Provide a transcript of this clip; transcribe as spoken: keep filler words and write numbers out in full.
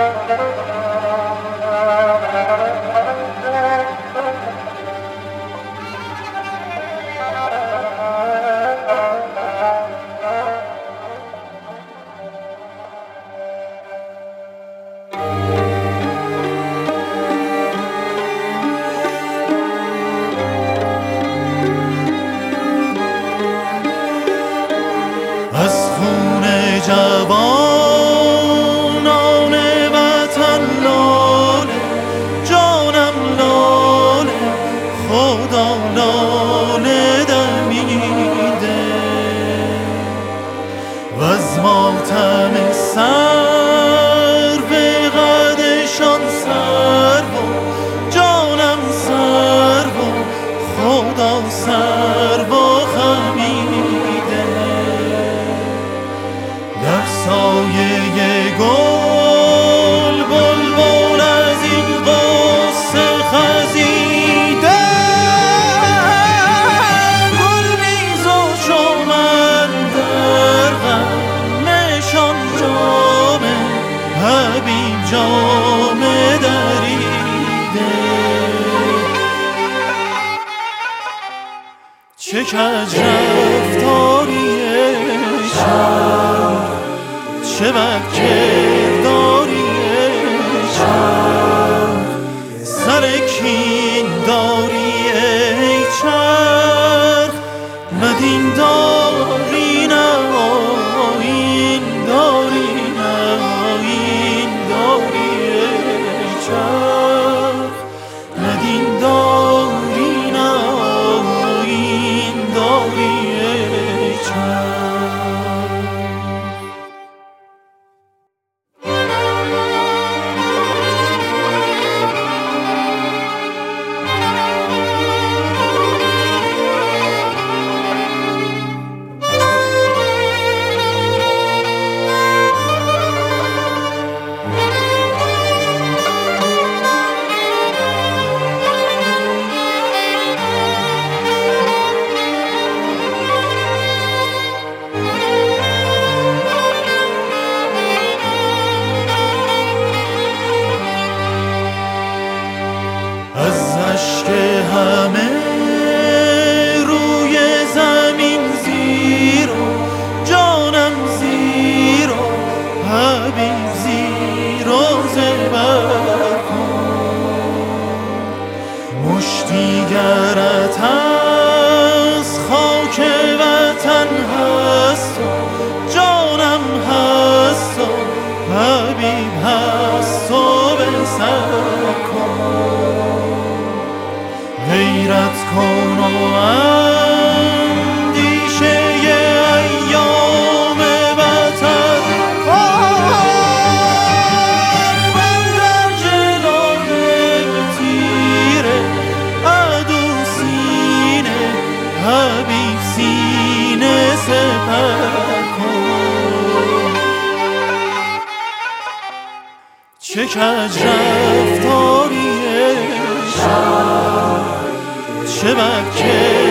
جوانان وطن لاله، جانم لاله، خدا لاله دمیده وز ماتم سر به قدشان سر و جانم سر و خدا سر و خمیده در سایه گل بلبل از این قصه خزیده گل نیز و چمن در غمشان جامه حبیب جامه دریده چه کج رفتاری شب چه بد کرداری شب سر کین داری ای چرخ نه دین داری نه آیین داری نه آیین داری ای چرخ نه دین داری نه آیین داری ای چرخ همه روی زمین زیر و جانم زیر و حبیب زیر و زبر کن مشتی گرت از خاک وطن هست و جانم هست و حبیب هست و به سر کن غیرت کن و اندیشه ایام وطن کن من در جلال تیر عدو سینه حبیب سینه سپر کن چه کج رفتاری شب چه بد